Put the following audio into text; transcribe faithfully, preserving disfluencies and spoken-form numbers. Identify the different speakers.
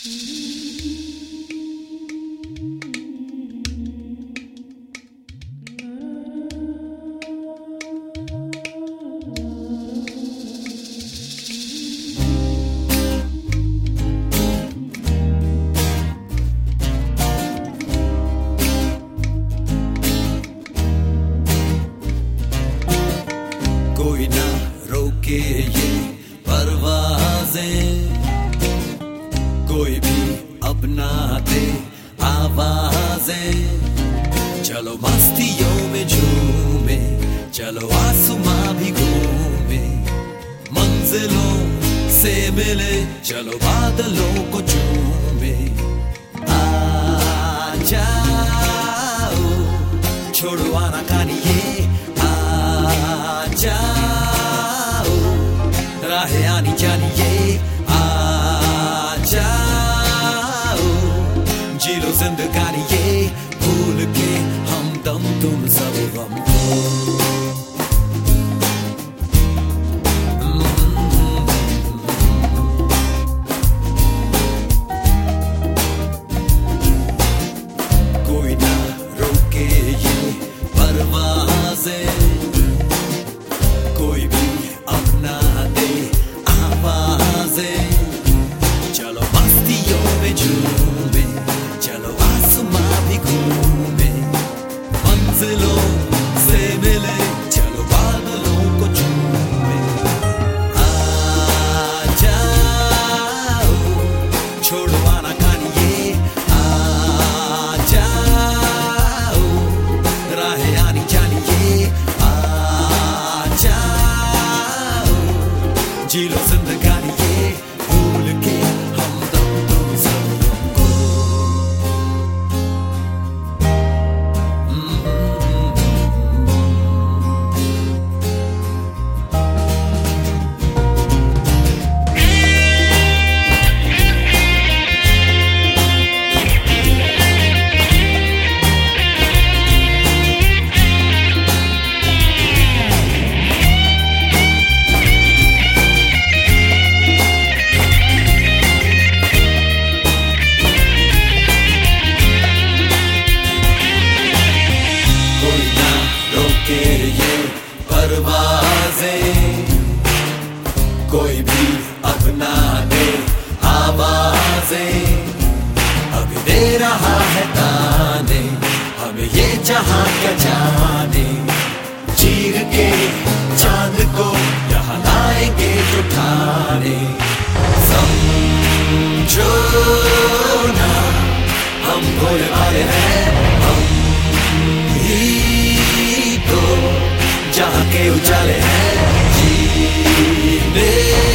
Speaker 1: कोई ना रोके ये परवाज़ें, कोई भी अपना दे आवाज़ें। चलो मस्तियों में झूमे, चलो आसमां भी घूमे, मंजिलों से मिले, चलो बादलों को चूमे। आ जाओ छोड़ो आनाकानी ये, जाओ राहें आनी जानी ये, आ जाओ जी लो जिंदगानी ये, भूल के हम दम तुम सब गम को। कोई ना रोके ये परवाज़ें, कोई भी अपना दे आवाज़ें। चलो मस्तियों में झूमे, चलो आसमां भी घूमे, मंजिलों से मिले, चलो बादलों को चूमे। आ जाओ छोड़ो आनाकानी ये, आ जाओ राहें आनी जानी ये, आ जाओ जी लो जिंदगानी ये, भूल के हम दम तुम सब हमको। ये परवाज़ें, कोई भी अपना दे आवाज़ें। अभी दे रहा है ताने हमें ये जहां क्या जाने, चीर के चांद को यहाँ लाएंगे उठाने। समझो ना हम भोले वाले हैं, हम ही तो जहाँ के उजाले हैं, जीने